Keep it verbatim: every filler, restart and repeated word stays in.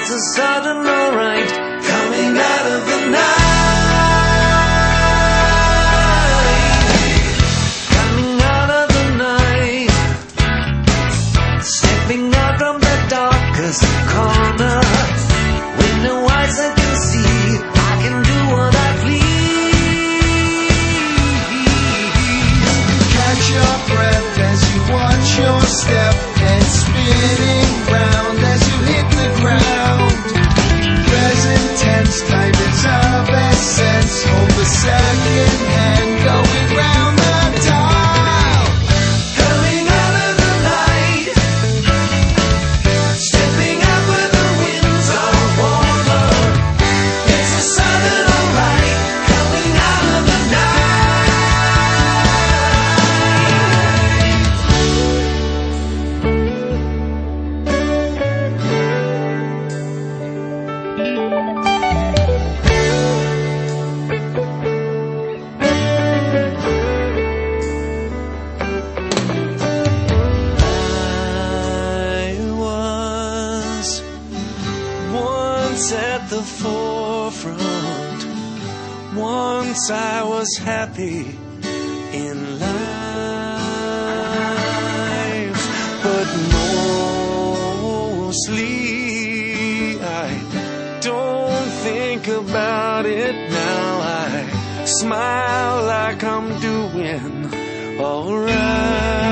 It's a sudden alright coming out of the night. Coming out of the night. Stepping out from the darkest corner. With no eyes that can see, I can do what I please. Catch your breath as you watch your step and spinning round as you hit the ground. Present tense, time is of essence. Hold the second hand going round the dial. Coming out of the night. Stepping out where the winds are warmer. It's a sudden alright coming out of the at the forefront. Once I was happy in life, but mostly I don't think about it now. I smile like I'm doing alright.